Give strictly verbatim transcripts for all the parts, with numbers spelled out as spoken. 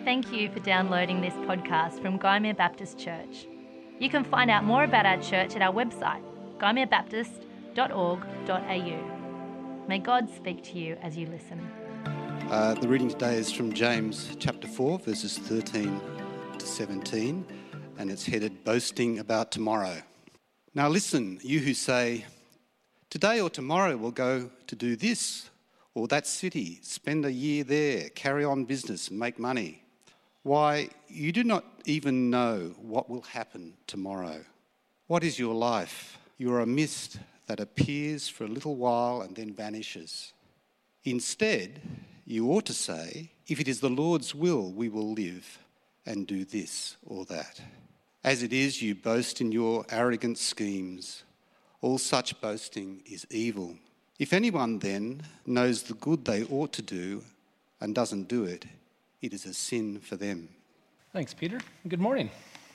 Thank you for downloading this podcast from Gymea Baptist Church. You can find out more about our church at our website, gymea baptist dot org dot a u. May God speak to you as you listen. Uh, the reading today is from James chapter four, verses thirteen to seventeen, and it's headed Boasting About Tomorrow. Now listen, you who say, today or tomorrow we'll go to do this or that city, spend a year there, carry on business and make money. Why, you do not even know what will happen tomorrow. What is your life? You are a mist that appears for a little while and then vanishes. Instead, you ought to say, if it is the Lord's will, we will live and do this or that. As it is, you boast in your arrogant schemes. All such boasting is evil. If anyone then knows the good they ought to do and doesn't do it, it is a sin for them. Thanks, Peter. Good morning.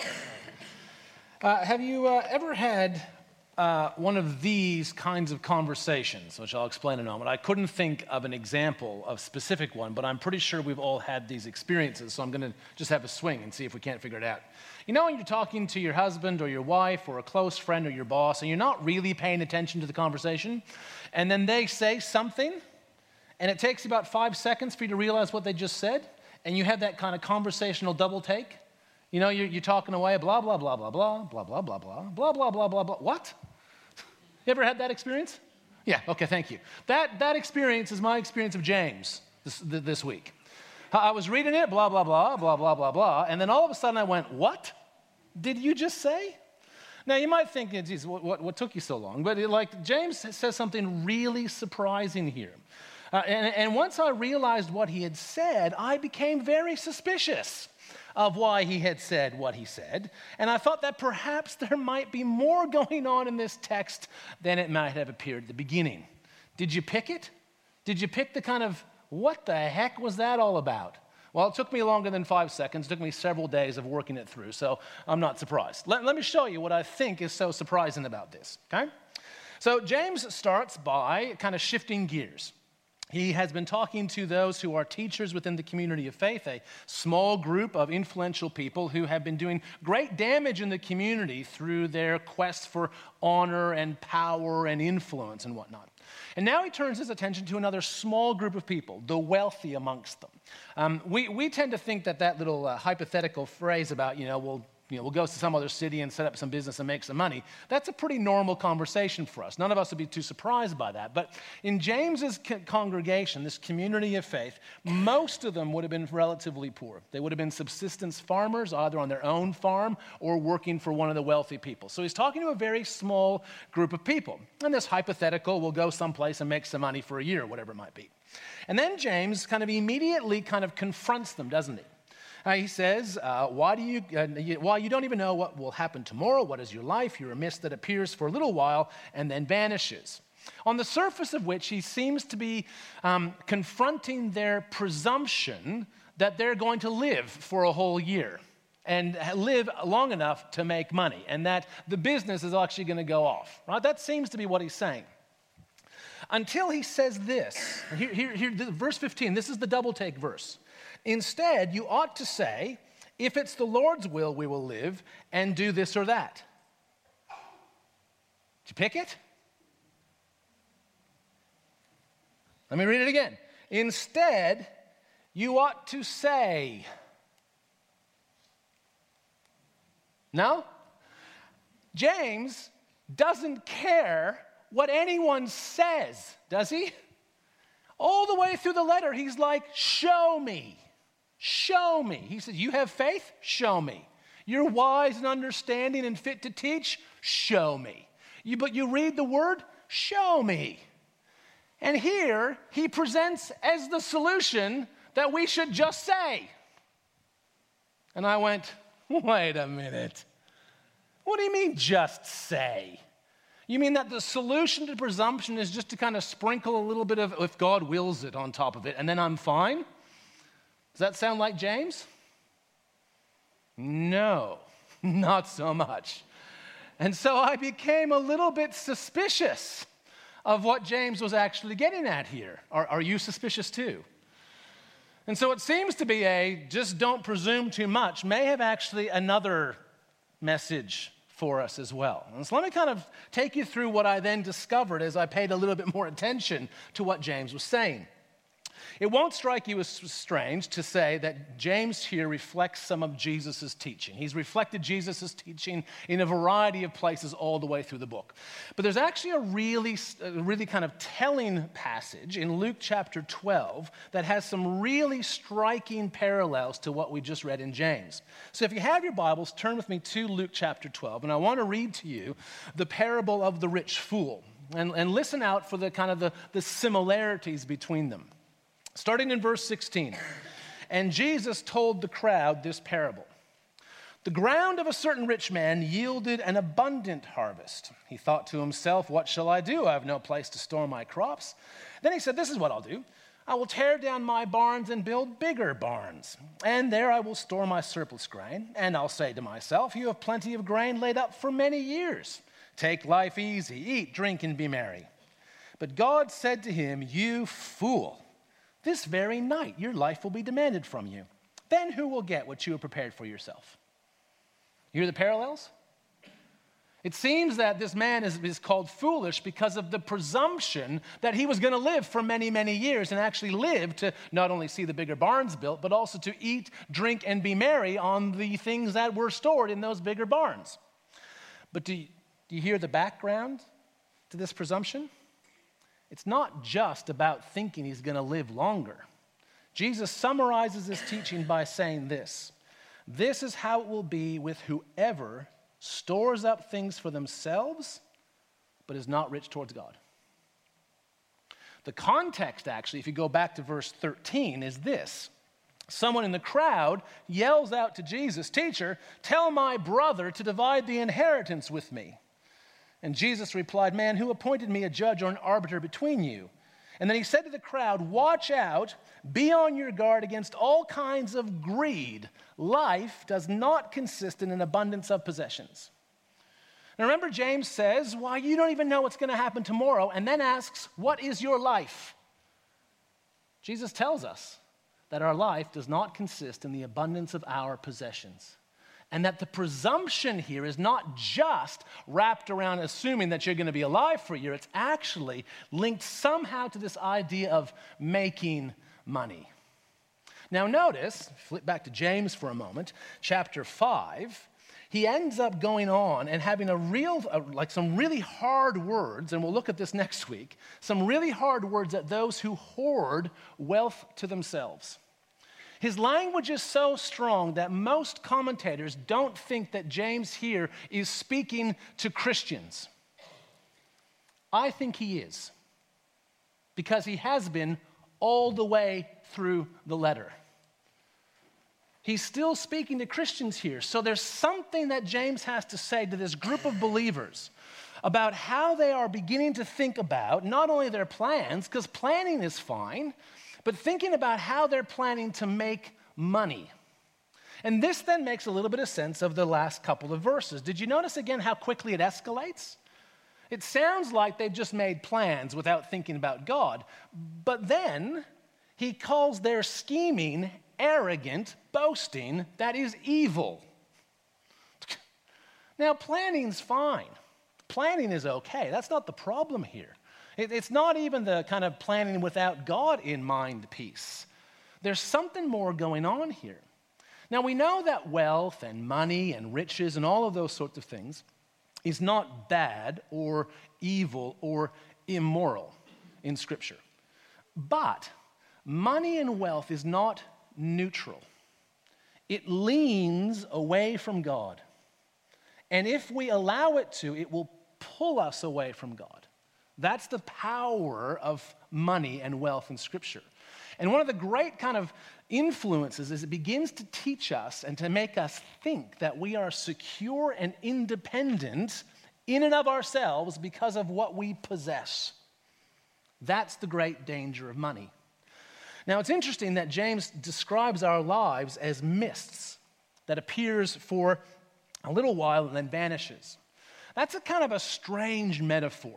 Uh, have you uh, ever had uh, one of these kinds of conversations, which I'll explain in a moment? I couldn't think of an example of a specific one, but I'm pretty sure we've all had these experiences, so I'm going to just have a swing and see if we can't figure it out. You know when you're talking to your husband or your wife or a close friend or your boss, and you're not really paying attention to the conversation, and then they say something, and it takes about five seconds for you to realize what they just said, and you have that kind of conversational double take. You know, you're, you're talking away, blah, blah, blah, blah, blah, blah, blah, blah, blah, blah, blah, blah, blah, blah. What? You ever had that experience? Yeah, okay, thank you. That that experience is my experience of James this, this week. I was reading it, blah, blah, blah, blah, blah, blah, blah, and then all of a sudden I went, what did you just say? Now, you might think, geez, what, what, what took you so long? But it, like James says something really surprising here. Uh, and, and once I realized what he had said, I became very suspicious of why he had said what he said. And I thought that perhaps there might be more going on in this text than it might have appeared at the beginning. Did you pick it? Did you pick the kind of, what the heck was that all about? Well, it took me longer than five seconds. It took me several days of working it through, so I'm not surprised. Let, let me show you what I think is so surprising about this, okay? So James starts by kind of shifting gears. He has been talking to those who are teachers within the community of faith, a small group of influential people who have been doing great damage in the community through their quest for honor and power and influence and whatnot. And now he turns his attention to another small group of people, the wealthy amongst them. Um, we, we tend to think that that little uh, hypothetical phrase about, you know, we'll You know, we'll go to some other city and set up some business and make some money. That's a pretty normal conversation for us. None of us would be too surprised by that. But in James's congregation, this community of faith, most of them would have been relatively poor. They would have been subsistence farmers, either on their own farm or working for one of the wealthy people. So he's talking to a very small group of people. And this hypothetical will go someplace and make some money for a year, whatever it might be. And then James kind of immediately kind of confronts them, doesn't he? Uh, he says, uh, why do you, uh, you, why you don't even know what will happen tomorrow? What is your life? You're a mist that appears for a little while and then vanishes. On the surface of which he seems to be um, confronting their presumption that they're going to live for a whole year and live long enough to make money, and that the business is actually going to go off. Right? That seems to be what he's saying. Until he says this, here, here, here, verse fifteen, this is the double take verse. Instead, you ought to say, if it's the Lord's will, we will live and do this or that. Did you pick it? Let me read it again. Instead, you ought to say. No? James doesn't care what anyone says, does he? All the way through the letter, he's like, show me. Show me. He says, you have faith? Show me. You're wise and understanding and fit to teach? Show me. You, but you read the word? Show me. And here, he presents as the solution that we should just say. And I went, wait a minute. What do you mean just say? You mean that the solution to presumption is just to kind of sprinkle a little bit of if God wills it on top of it, and then I'm fine? Does that sound like James? No, not so much. And so I became a little bit suspicious of what James was actually getting at here. Are, are you suspicious too? And so it seems to be a just don't presume too much may have actually another message for us as well. And so let me kind of take you through what I then discovered as I paid a little bit more attention to what James was saying. It won't strike you as strange to say that James here reflects some of Jesus' teaching. He's reflected Jesus' teaching in a variety of places all the way through the book. But there's actually a really, a really kind of telling passage in Luke chapter twelve that has some really striking parallels to what we just read in James. So if you have your Bibles, turn with me to Luke chapter twelve, and I want to read to you the parable of the rich fool. And, and listen out for the kind of the, the similarities between them. Starting in verse sixteen, and Jesus told the crowd this parable. The ground of a certain rich man yielded an abundant harvest. He thought to himself, what shall I do? I have no place to store my crops. Then he said, this is what I'll do. I will tear down my barns and build bigger barns. And there I will store my surplus grain. And I'll say to myself, you have plenty of grain laid up for many years. Take life easy, eat, drink, and be merry. But God said to him, you fool. This very night your life will be demanded from you. Then who will get what you have prepared for yourself? You hear the parallels? It seems that this man is, is called foolish because of the presumption that he was going to live for many, many years and actually live to not only see the bigger barns built, but also to eat, drink, and be merry on the things that were stored in those bigger barns. But do you, do you hear the background to this presumption? It's not just about thinking he's going to live longer. Jesus summarizes his teaching by saying this. This is how it will be with whoever stores up things for themselves, but is not rich towards God. The context, actually, if you go back to verse thirteen, is this. Someone in the crowd yells out to Jesus, teacher, tell my brother to divide the inheritance with me. And Jesus replied, man, who appointed me a judge or an arbiter between you? And then he said to the crowd, watch out, be on your guard against all kinds of greed. Life does not consist in an abundance of possessions. Now remember, James says, well, you don't even know what's going to happen tomorrow, and then asks, what is your life? Jesus tells us that our life does not consist in the abundance of our possessions. And that the presumption here is not just wrapped around assuming that you're going to be alive for a year. It's actually linked somehow to this idea of making money. Now notice, flip back to James for a moment, chapter five, he ends up going on and having a real, uh, like some really hard words, and we'll look at this next week, some really hard words at those who hoard wealth to themselves. His language is so strong that most commentators don't think that James here is speaking to Christians. I think he is, because he has been all the way through the letter. He's still speaking to Christians here. So there's something that James has to say to this group of believers about how they are beginning to think about not only their plans, because planning is fine, but thinking about how they're planning to make money. And this then makes a little bit of sense of the last couple of verses. Did you notice again how quickly it escalates? It sounds like they've just made plans without thinking about God. But then he calls their scheming arrogant, boasting, that is evil. Now, planning's fine. Planning is okay. That's not the problem here. It's not even the kind of planning without God in mind piece. There's something more going on here. Now, we know that wealth and money and riches and all of those sorts of things is not bad or evil or immoral in Scripture. But money and wealth is not neutral. It leans away from God. And if we allow it to, it will pull us away from God. That's the power of money and wealth in Scripture. And one of the great kind of influences is it begins to teach us and to make us think that we are secure and independent in and of ourselves because of what we possess. That's the great danger of money. Now, it's interesting that James describes our lives as mists that appears for a little while and then vanishes. That's a kind of a strange metaphor.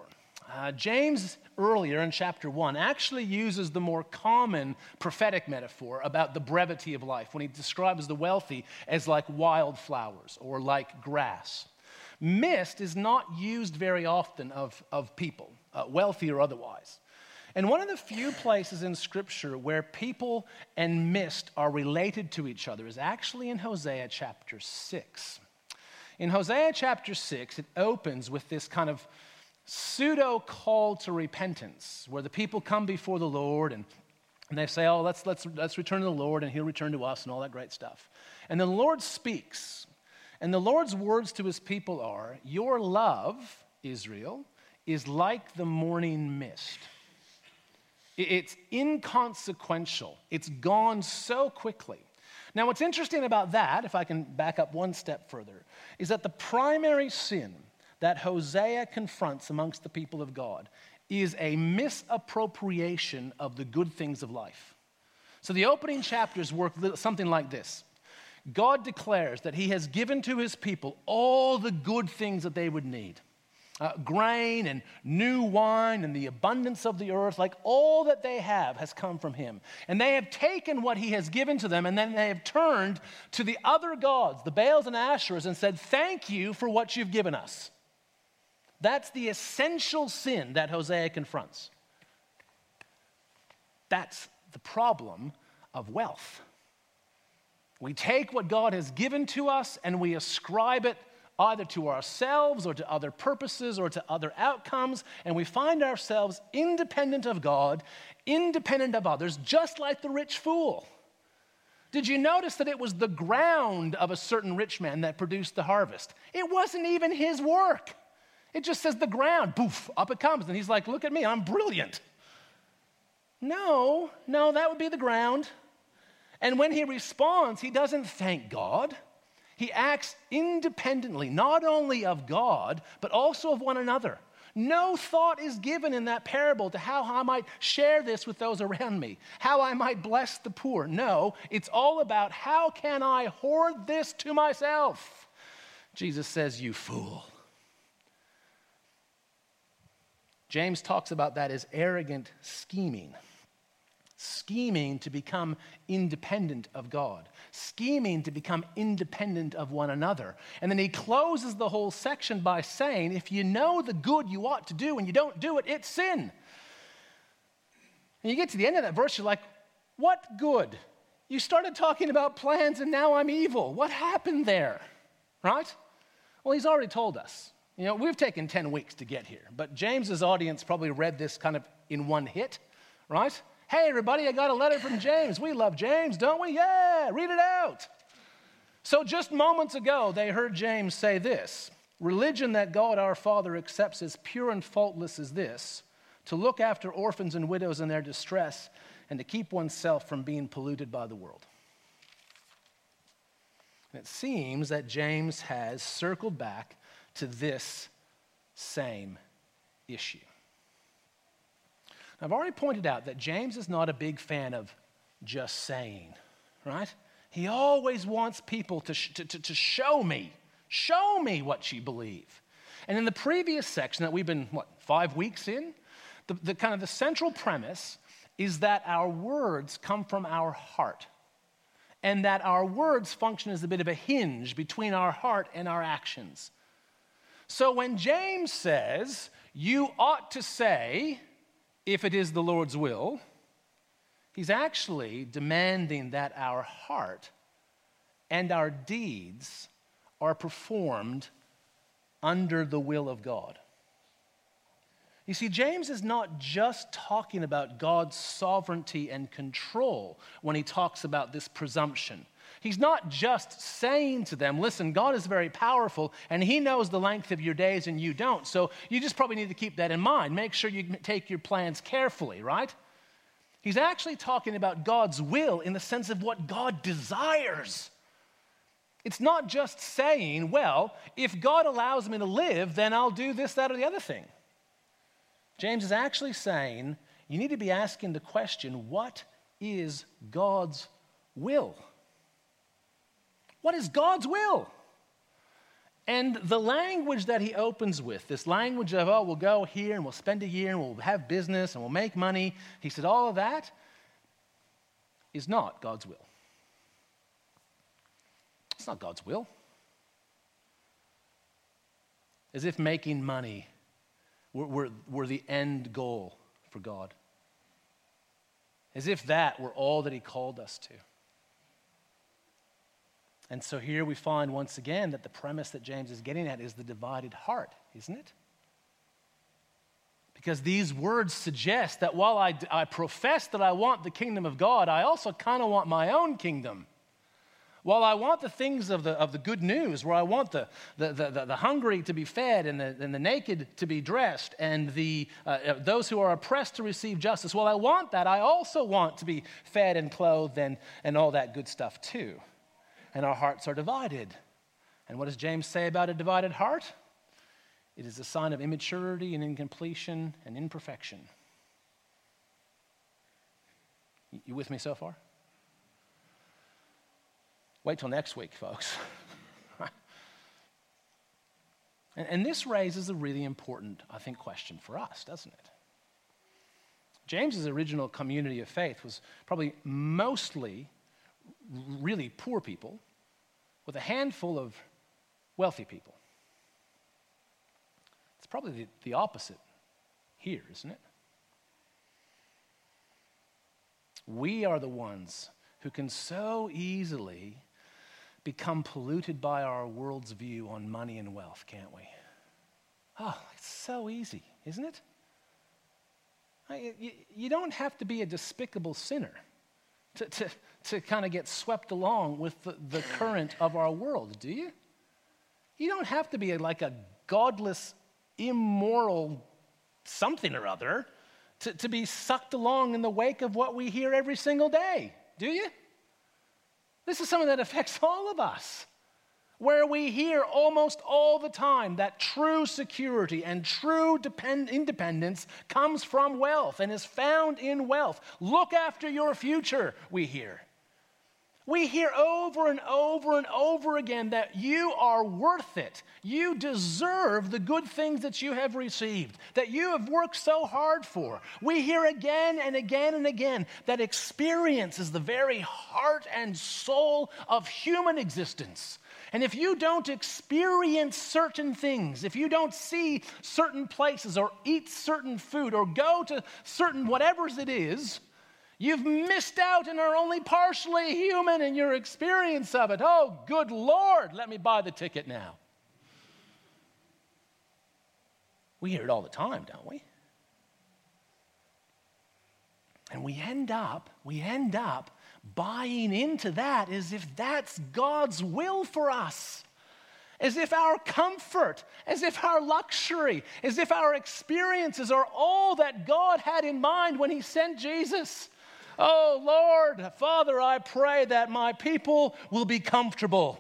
Uh, James, earlier in chapter one, actually uses the more common prophetic metaphor about the brevity of life when he describes the wealthy as like wildflowers or like grass. Mist is not used very often of, of people, uh, wealthy or otherwise. And one of the few places in Scripture where people and mist are related to each other is actually in Hosea chapter six. In Hosea chapter six, it opens with this kind of pseudo call to repentance, where the people come before the Lord and, and they say, oh, let's, let's, let's return to the Lord and he'll return to us and all that great stuff. And the Lord speaks. And the Lord's words to his people are, your love, Israel, is like the morning mist. It's inconsequential. It's gone so quickly. Now, what's interesting about that, if I can back up one step further, is that the primary sin that Hosea confronts amongst the people of God is a misappropriation of the good things of life. So the opening chapters work something like this. God declares that he has given to his people all the good things that they would need. Uh, grain and new wine and the abundance of the earth, like all that they have has come from him. And they have taken what he has given to them and then they have turned to the other gods, the Baals and Asherahs, and said, thank you for what you've given us. That's the essential sin that Hosea confronts. That's the problem of wealth. We take what God has given to us and we ascribe it either to ourselves or to other purposes or to other outcomes, and we find ourselves independent of God, independent of others, just like the rich fool. Did you notice that it was the ground of a certain rich man that produced the harvest? It wasn't even his work. It just says the ground, poof, up it comes, and he's like, look at me, I'm brilliant. No, no, that would be the ground. And when he responds, he doesn't thank God. He acts independently, not only of God, but also of one another. No thought is given in that parable to how I might share this with those around me, how I might bless the poor. No, it's all about how can I hoard this to myself? Jesus says, you fool. James talks about that as arrogant scheming. Scheming to become independent of God. Scheming to become independent of one another. And then he closes the whole section by saying, if you know the good you ought to do and you don't do it, it's sin. And you get to the end of that verse, you're like, what good? You started talking about plans and now I'm evil. What happened there? Right? Well, he's already told us. You know, we've taken ten weeks to get here, but James's audience probably read this kind of in one hit, right? Hey, everybody, I got a letter from James. We love James, don't we? Yeah, read it out. So just moments ago, they heard James say this, religion that God our Father accepts as pure and faultless is this, to look after orphans and widows in their distress and to keep oneself from being polluted by the world. And it seems that James has circled back to this same issue. I've already pointed out that James is not a big fan of just saying, right? He always wants people to, sh- to, to, to show me, show me what you believe. And in the previous section that we've been, what, five weeks in, the, the kind of the central premise is that our words come from our heart and that our words function as a bit of a hinge between our heart and our actions. So when James says, you ought to say, if it is the Lord's will, he's actually demanding that our heart and our deeds are performed under the will of God. You see, James is not just talking about God's sovereignty and control when he talks about this presumption. He's not just saying to them, listen, God is very powerful and he knows the length of your days and you don't. So you just probably need to keep that in mind. Make sure you take your plans carefully, right? He's actually talking about God's will in the sense of what God desires. It's not just saying, well, if God allows me to live, then I'll do this, that, or the other thing. James is actually saying, you need to be asking the question, what is God's will? What is God's will? And the language that he opens with, this language of, oh, we'll go here and we'll spend a year and we'll have business and we'll make money, he said all of that is not God's will. It's not God's will. As if making money were, were, were the end goal for God. As if that were all that he called us to. And so here we find once again that the premise that James is getting at is the divided heart, isn't it? Because these words suggest that while I, I profess that I want the kingdom of God, I also kind of want my own kingdom. While I want the things of the, of the good news, where I want the, the, the, the hungry to be fed and the, and the naked to be dressed and the, uh, those who are oppressed to receive justice, while I want that, I also want to be fed and clothed and, and all that good stuff too. And our hearts are divided. And what does James say about a divided heart? It is a sign of immaturity and incompletion and imperfection. You with me so far? Wait till next week, folks. and, and this raises a really important, I think, question for us, doesn't it? James's original community of faith was probably mostly really poor people with a handful of wealthy people. It's probably the, the opposite here, isn't it? We are the ones who can so easily become polluted by our world's view on money and wealth, can't we? Oh, it's so easy, isn't it? You, you don't have to be a despicable sinner to, to, to kind of get swept along with the, the current of our world, do you? You don't have to be a, like a godless, immoral something or other to, to be sucked along in the wake of what we hear every single day, do you? This is something that affects all of us, where we hear almost all the time that true security and true depend- independence comes from wealth and is found in wealth. Look after your future, we hear. We hear over and over and over again that you are worth it. You deserve the good things that you have received, that you have worked so hard for. We hear again and again and again that experience is the very heart and soul of human existence. And if you don't experience certain things, if you don't see certain places or eat certain food or go to certain whatever it is, you've missed out and are only partially human in your experience of it. Oh, good Lord, let me buy the ticket now. We hear it all the time, don't we? And we end up, we end up buying into that as if that's God's will for us. As if our comfort, as if our luxury, as if our experiences are all that God had in mind when he sent Jesus. Oh, Lord, Father, I pray that my people will be comfortable.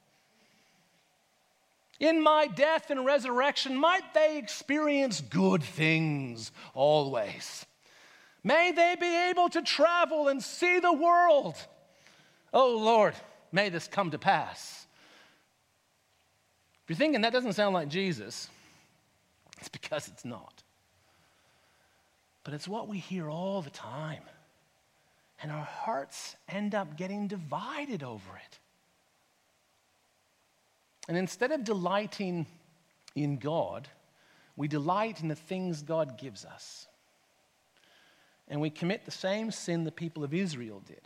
In my death and resurrection, might they experience good things always. May they be able to travel and see the world. Oh, Lord, may this come to pass. If you're thinking that doesn't sound like Jesus, it's because it's not. But it's what we hear all the time. And our hearts end up getting divided over it. And instead of delighting in God, we delight in the things God gives us. And we commit the same sin the people of Israel did.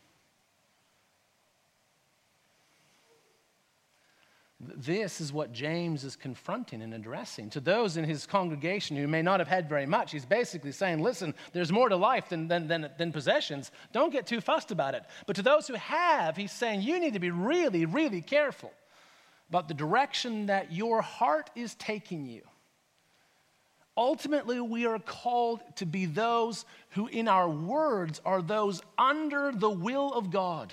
This is what James is confronting and addressing. To those in his congregation who may not have had very much, he's basically saying, listen, there's more to life than, than, than, than possessions. Don't get too fussed about it. But to those who have, he's saying, you need to be really, really careful about the direction that your heart is taking you. Ultimately, we are called to be those who in our words are those under the will of God.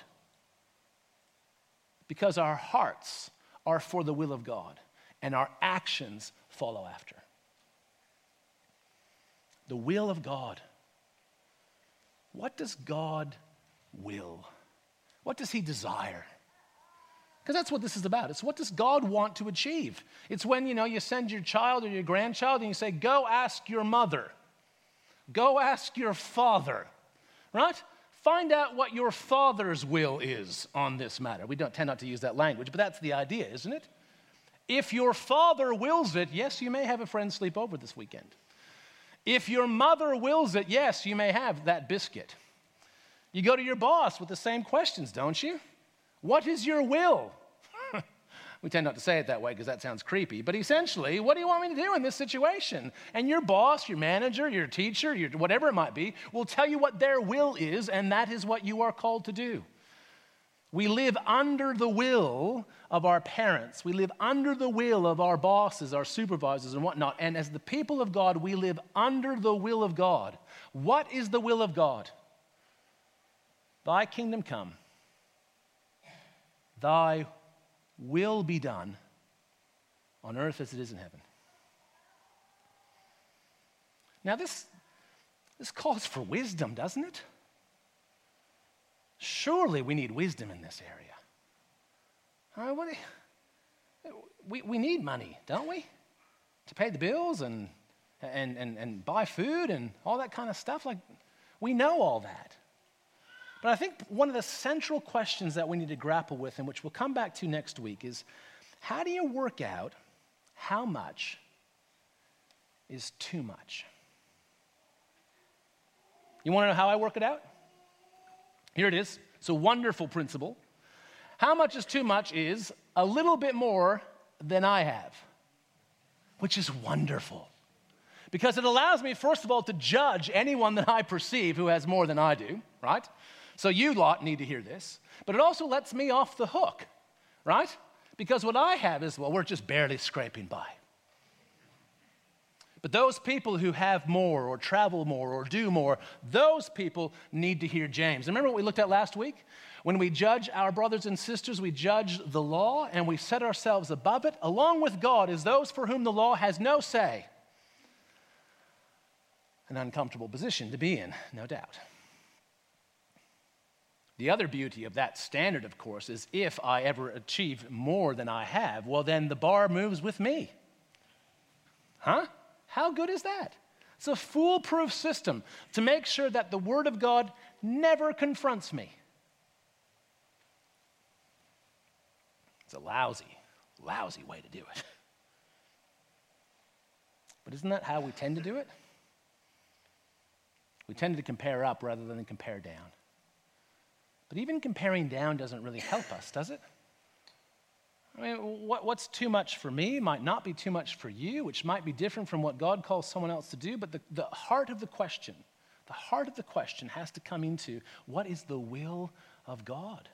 Because our hearts are for the will of God, and our actions follow after. The will of God. What does God will? What does he desire? Because that's what this is about. It's what does God want to achieve? It's when, you know, you send your child or your grandchild and you say, go ask your mother. Go ask your father, right? Find out what your father's will is on this matter. We don't tend not to use that language, but that's the idea, isn't it? If your father wills it, yes, you may have a friend sleep over this weekend. If your mother wills it, yes, you may have that biscuit. You go to your boss with the same questions, don't you? What is your will? We tend not to say it that way because that sounds creepy, but essentially, what do you want me to do in this situation? And your boss, your manager, your teacher, your whatever it might be, will tell you what their will is, and that is what you are called to do. We live under the will of our parents. We live under the will of our bosses, our supervisors, and whatnot. And as the people of God, we live under the will of God. What is the will of God? Thy kingdom come. Thy will be done on earth as it is in heaven. Now this, this calls for wisdom, doesn't it? Surely we need wisdom in this area. All right, what do you, we, we need money, don't we? To pay the bills and, and, and, and buy food and all that kind of stuff. Like, we know all that. But I think one of the central questions that we need to grapple with, and which we'll come back to next week, is how do you work out how much is too much? You want to know how I work it out? Here it is. It's a wonderful principle. How much is too much is a little bit more than I have, which is wonderful. Because it allows me, first of all, to judge anyone that I perceive who has more than I do, right? So you lot need to hear this. But it also lets me off the hook, right? Because what I have is, well, we're just barely scraping by. But those people who have more or travel more or do more, those people need to hear James. Remember what we looked at last week? When we judge our brothers and sisters, we judge the law and we set ourselves above it, along with God, as those for whom the law has no say. An uncomfortable position to be in, no doubt. The other beauty of that standard, of course, is if I ever achieve more than I have, well, then the bar moves with me. Huh? How good is that? It's a foolproof system to make sure that the Word of God never confronts me. It's a lousy, lousy way to do it. But isn't that how we tend to do it? We tend to compare up rather than compare down. But even comparing down doesn't really help us, does it? I mean, what, what's too much for me might not be too much for you, which might be different from what God calls someone else to do. But the, the heart of the question, the heart of the question has to come into, what is the will of God?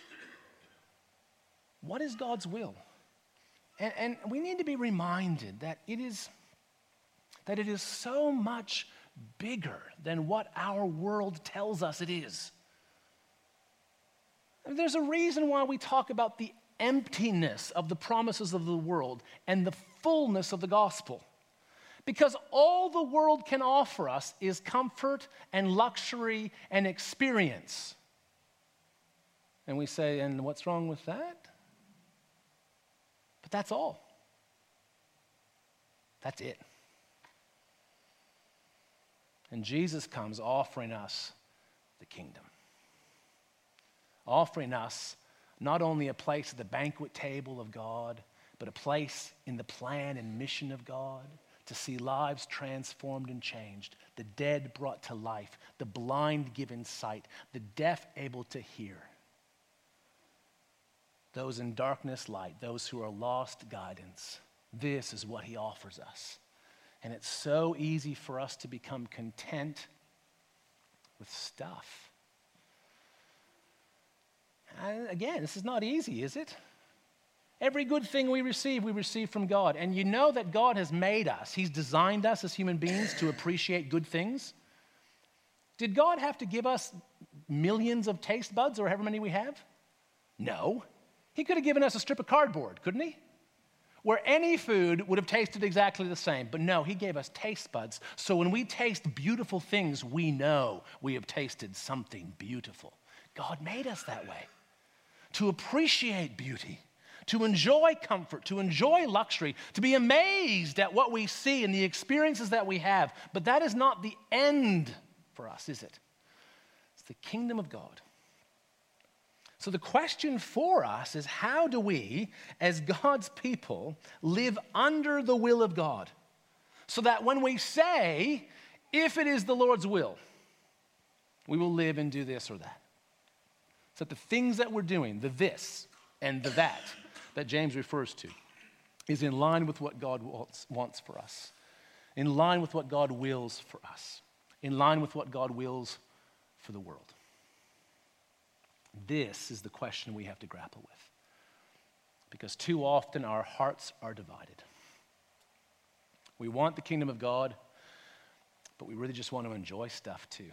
What is God's will? And, and we need to be reminded that it is, that it is so much bigger than what our world tells us it is. There's a reason why we talk about the emptiness of the promises of the world and the fullness of the gospel. Because all the world can offer us is comfort and luxury and experience. And we say, and what's wrong with that? But that's all. That's it. And Jesus comes offering us the kingdom. Offering us not only a place at the banquet table of God, but a place in the plan and mission of God to see lives transformed and changed, the dead brought to life, the blind given sight, the deaf able to hear, those in darkness light, those who are lost guidance. This is what he offers us. And it's so easy for us to become content with stuff. And again, this is not easy, is it? Every good thing we receive, we receive from God. And you know that God has made us. He's designed us as human beings to appreciate good things. Did God have to give us millions of taste buds or however many we have? No. He could have given us a strip of cardboard, couldn't he? Where any food would have tasted exactly the same. But no, he gave us taste buds. So when we taste beautiful things, we know we have tasted something beautiful. God made us that way. to appreciate beauty, to enjoy comfort, to enjoy luxury, to be amazed at what we see and the experiences that we have. But that is not the end for us, is it? It's the kingdom of God. So the question for us is, how do we, as God's people, live under the will of God? So that when we say, if it is the Lord's will, we will live and do this or that. So that the things that we're doing, the this and the that, that James refers to, is in line with what God wants, wants for us, in line with what God wills for us, in line with what God wills for the world. This is the question we have to grapple with, because too often our hearts are divided. We want the kingdom of God, but we really just want to enjoy stuff too.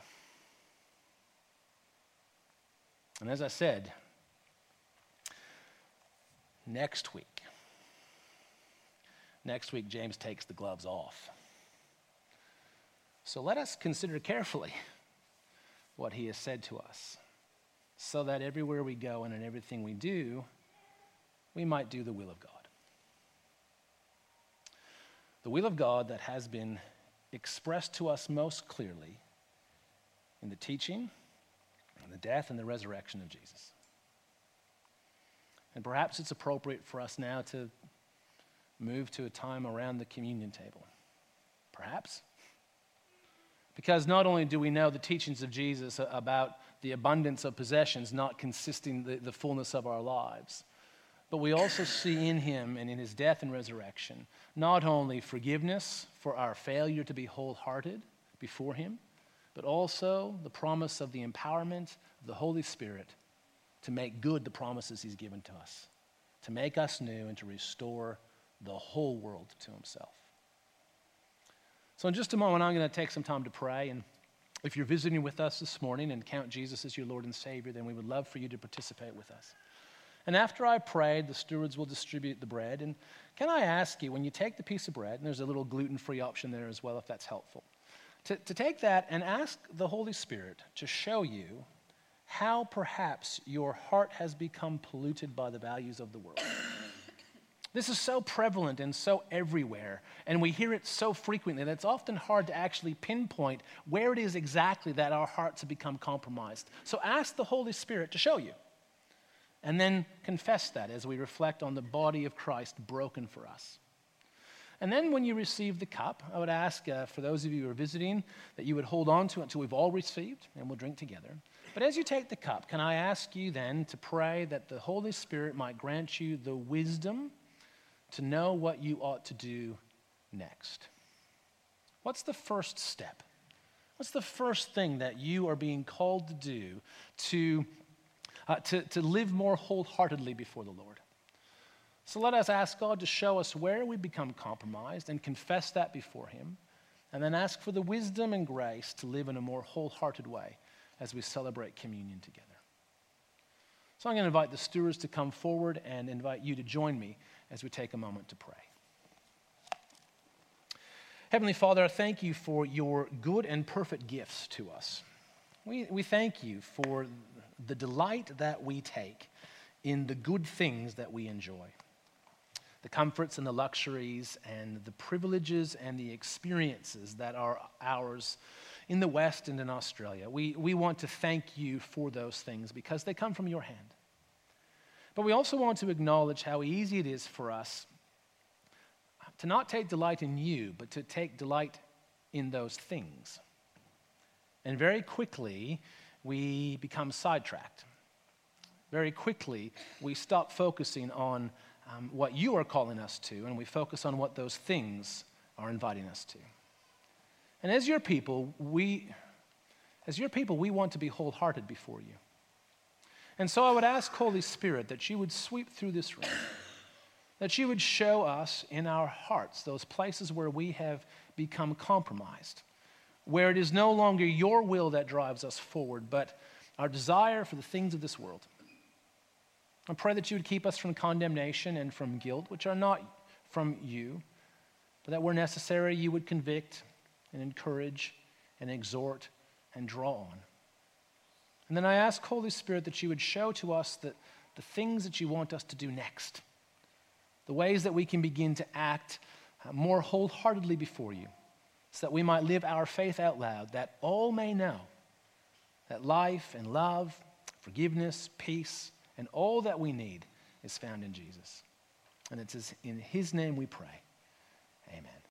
And as I said, next week, next week James takes the gloves off. So let us consider carefully what he has said to us, so that everywhere we go and in everything we do, we might do the will of God. The will of God that has been expressed to us most clearly in the teaching and the death and the resurrection of Jesus. And perhaps it's appropriate for us now to move to a time around the communion table. Perhaps. Because not only do we know the teachings of Jesus about the abundance of possessions not consisting the, the fullness of our lives, but we also see in him and in his death and resurrection not only forgiveness for our failure to be wholehearted before him, but also the promise of the empowerment of the Holy Spirit to make good the promises he's given to us, to make us new and to restore the whole world to himself. So in just a moment, I'm going to take some time to pray. And if you're visiting with us this morning and count Jesus as your Lord and Savior, then we would love for you to participate with us. And after I pray, the stewards will distribute the bread. And can I ask you, when you take the piece of bread, and there's a little gluten-free option there as well if that's helpful, to, to take that and ask the Holy Spirit to show you how perhaps your heart has become polluted by the values of the world. This is so prevalent and so everywhere, and we hear it so frequently that it's often hard to actually pinpoint where it is exactly that our hearts have become compromised. So ask the Holy Spirit to show you, and then confess that as we reflect on the body of Christ broken for us. And then when you receive the cup, I would ask uh, for those of you who are visiting that you would hold on to it until we've all received, and we'll drink together. But as you take the cup, can I ask you then to pray that the Holy Spirit might grant you the wisdom to know what you ought to do next? What's the first step? What's the first thing that you are being called to do to, uh, to, to live more wholeheartedly before the Lord? So let us ask God to show us where we become compromised and confess that before him, and then ask for the wisdom and grace to live in a more wholehearted way as we celebrate communion together. So I'm going to invite the stewards to come forward and invite you to join me as we take a moment to pray. Heavenly Father, I thank you for your good and perfect gifts to us. We, we thank you for the delight that we take in the good things that we enjoy, the comforts and the luxuries and the privileges and the experiences that are ours in the West and in Australia. We, we want to thank you for those things because they come from your hand. But we also want to acknowledge how easy it is for us to not take delight in you, but to take delight in those things. And very quickly, we become sidetracked. Very quickly, we stop focusing on um, what you are calling us to, and we focus on what those things are inviting us to. And as your people, we, as your people, we want to be wholehearted before you. And so I would ask, Holy Spirit, that you would sweep through this room, that you would show us in our hearts those places where we have become compromised, where it is no longer your will that drives us forward, but our desire for the things of this world. I pray that you would keep us from condemnation and from guilt, which are not from you, but that where necessary you would convict and encourage and exhort and draw on. And then I ask, Holy Spirit, that you would show to us that the things that you want us to do next, the ways that we can begin to act uh, more wholeheartedly before you, so that we might live our faith out loud, that all may know that life and love, forgiveness, peace, and all that we need is found in Jesus. And it's in his name we pray. Amen.